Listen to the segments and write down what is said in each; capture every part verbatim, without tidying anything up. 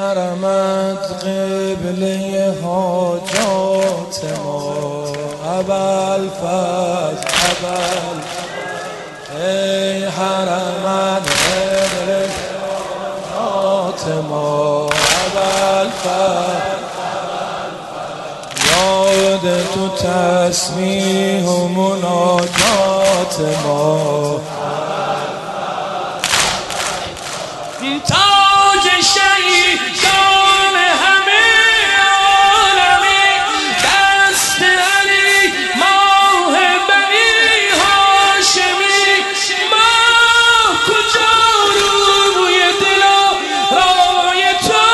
حرمت قبله حاجات ما، ابوالفضل ابوالفضل ای حرمت قبله حاجات ما، ابوالفضل یاد تو تسبیح و مناجات ما، تاج شهیدان همه عالمی، دست علی ماه بنی هاشمی. ماه کجا روی دل و رای تو،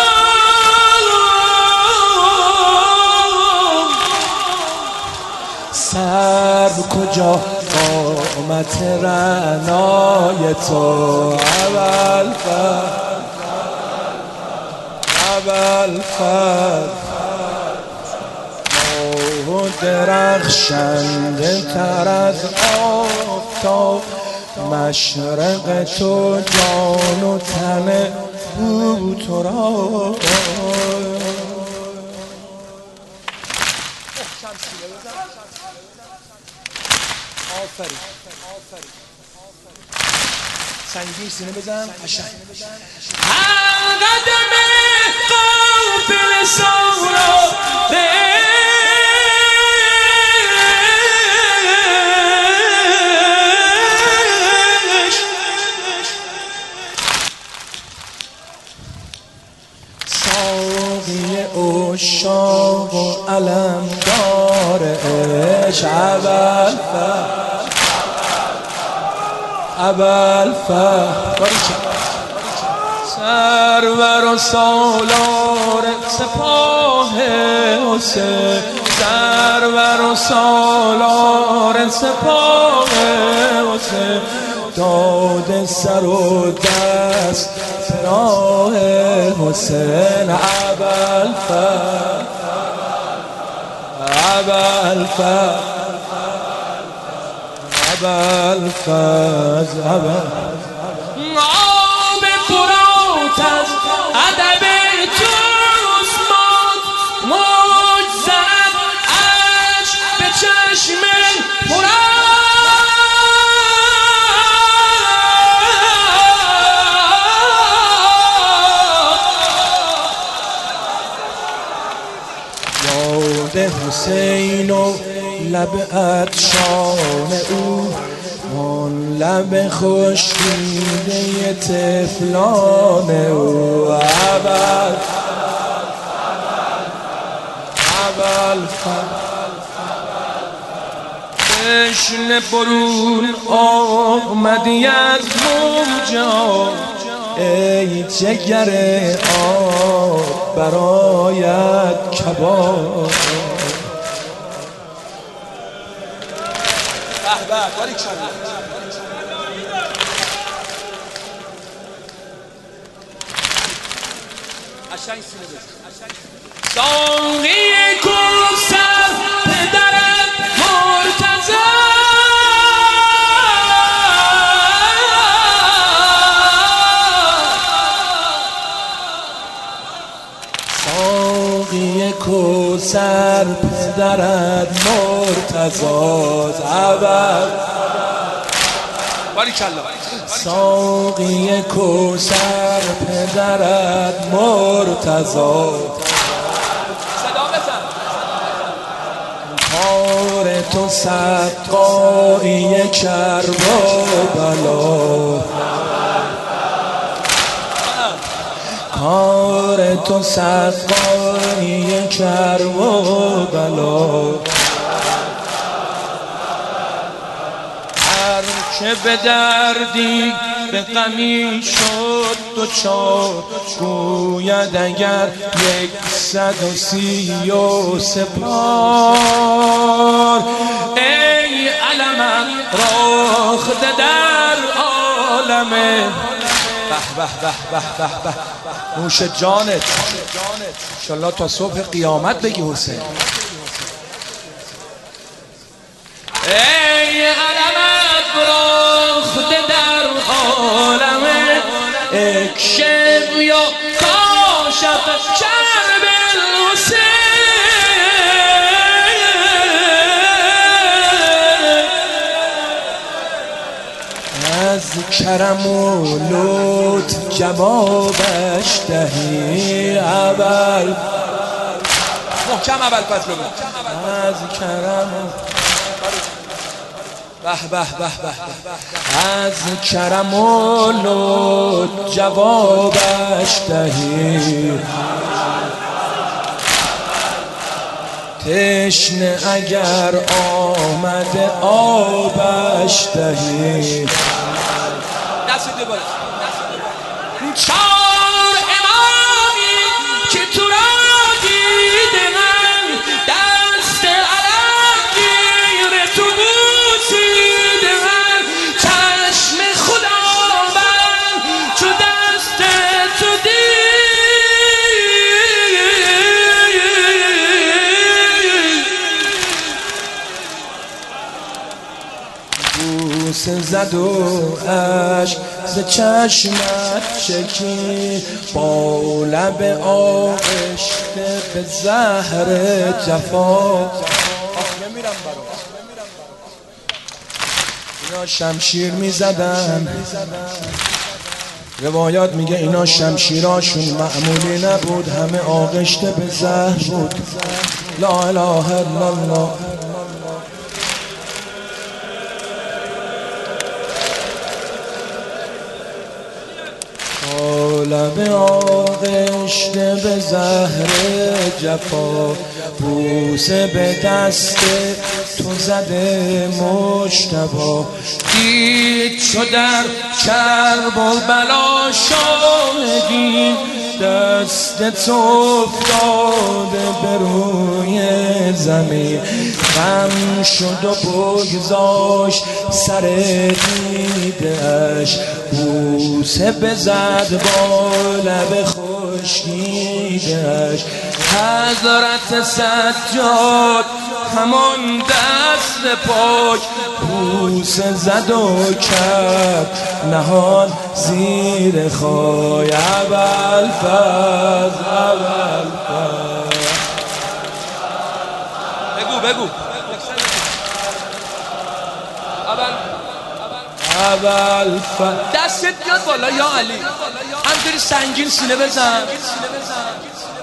سر کجا قامت رعنای تو، ابوالفضل ابوالفضل ماه درخشنده تر از آفتاب، مشرق تو جان و تن بود تو را. آفرین سنگین سینه بزن قشنگ. هر قدم قافل سارا بهش، ساقی عشاق و علمدار عشق، ابوالفضل ابوالفضل سرور و سالار سپاه حسین، سرور و سالار سپاه حسین، داد سر و دست راه حسین، ابوالفضل ابوالفضل ابوالفضل ابوالفضل آب فرات از ادب توست، موج زند عشق به چشم یاد حسین و لب عطشان او، آن لب خشکیده طفلان او، ابوالفضل جشن برون آمدی از موجا، ای جگر آب برایت کباب. ساقی کوثر پدرت مرتضی، ساقی کوثر پدرت مرتضی، ساقی کوثر پدرت مرتضی، کار تو سقایی کرب و بلا، کار تو سقایی کرب و بلا، هر که به دردی به غمی شد دوچار، گوید اگر یک صد و سی و سپار، ای علمت راخته در عالم، به به به به به به نوش جانت، انشالله تا صبح قیامت بگی حسین. ای علمت راخته در عالم، اکشف یا کاش کرب الحسین. از کرم و لطف جوابش دهی اول محکم اول فصل بود. از کرم به به به به از کرم و لطف جوابش دهی تشنه اگر آمده آبش دهی. دست دوباره چار امامی که تو را دیدن دست علم گیر تو بوسیدن چشم خداوند چو دست تو بوس زد و عشق ز چشمت چکی با لب آغشته به زهر جفا. اینا شمشیر می زدن، روایات میگه اینا شمشیراشون معمولی نبود، همه آغشته به زهر بود. لا اله الا الله. لب آغشته به زهر جفا بوسه به دست تو زده مجتبی. دید چو در کرب و بلا شاهدی دست تو افتاده به روی زمین. غم شد و بگذاشت سر دیدش بوسه بزد با لب خشکیدش. حضرت سجاد همان دست پاک بوسه زد و کرد نهان زیر خای. ابوالفضل ابوالفضل بگو بگو ابوالفضل. دستت بیاد بالا یا علی، همجوری سنگین سینه بزن.